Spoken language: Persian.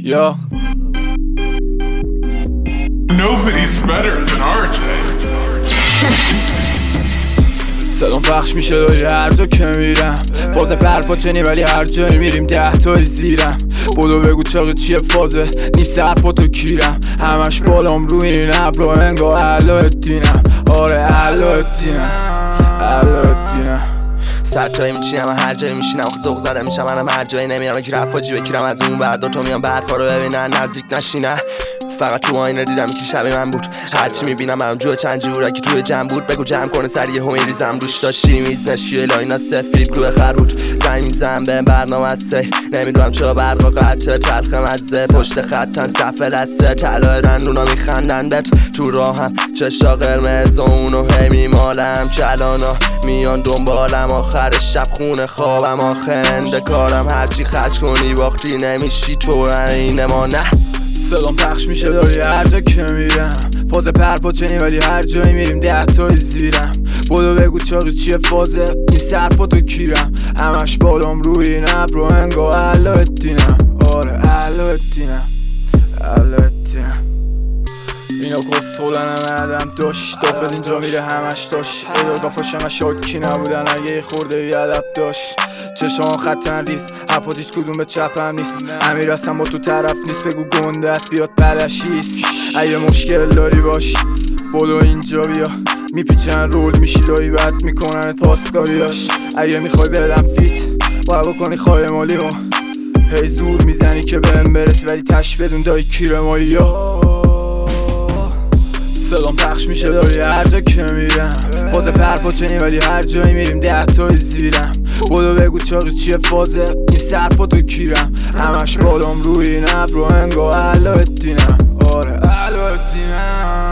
یا Nobody's better than RJ. صدام پخش میشه داری هر جا که میرم، فاز پرپاچنی ولی هر جایی میریم 10 تایی زیرم. بودو بگو چاقی چیه فازه نیست حرفاتو کیرم، همش بالام روی این ابرو انگار علایالدینم. آره علایالدینم. سر جایی میچینم و هر جایی میشینم ذوق زده میشم، منم هر جایی نمیرم اگه رفاجی بکیرم از اون ور دوتا میام برفا رو ببینن نزدیک نشینه. فقط تو آینه دیدم که شبیه من بود، هرچی میبینم منم جو چند جور اگه توی جمع بود بگو جمع کنه سریع همی ریزم روش. داشتی میز نشیه لاینا سفید گروه خر بود، زنگ میزم به برنامه هسته نمیدونم چرا برقا قطع تلخ مزه پشت خطن صفحه دسته طلای دندونا میخندن بهت تو راهم چشا قرمز و اونو هی میمالم کلانا میان دنبالم آخر شب خونه خوابم آخنده کارم هرچی خرج کنی باختی نمیشی تو اینه ما نه. صدام پخش میشه داری هر جا که میرم، فاز پرپاچنی ولی هر جایی میریم 10 تایی زیرم. بودو بگو چاقی چیه فازه نیست حرفاتو کیرم، همش بالام روی این ابرو انگار علایالدینم. آره علایالدینم. اینا کسخولن همه عدم داشت دافت اینجا میره همش داشت ادارگافاش همه شاکی نبودن اگه یه خورده بیادب داشت. چشمان خطن ریست حرفات هیچ کدوم به چپم نیست، امیر اصلا با تو طرف نیست بگو گندت بیاد بلشیست. اگه مشکل داری باش بودو اینجا بیا، میپیچن رول میشی دایی بد میکننت پاسکاریاش. اگه میخوای بدم فیت باید بکنی خواهی مالی و هی زور میزنی که بهم برسی ولی تش بدون دایی کیره مایی. صدام پخش میشه داری هر جا که میرم، فاز پرپاچنی ولی هر جایی میریم 10 تایی زیرم. بودو بگو چاقی چیه فازه نیست حرفاتو کیرم، همش بالام روی این ابرو انگار علایالدینم. آره علایالدینم.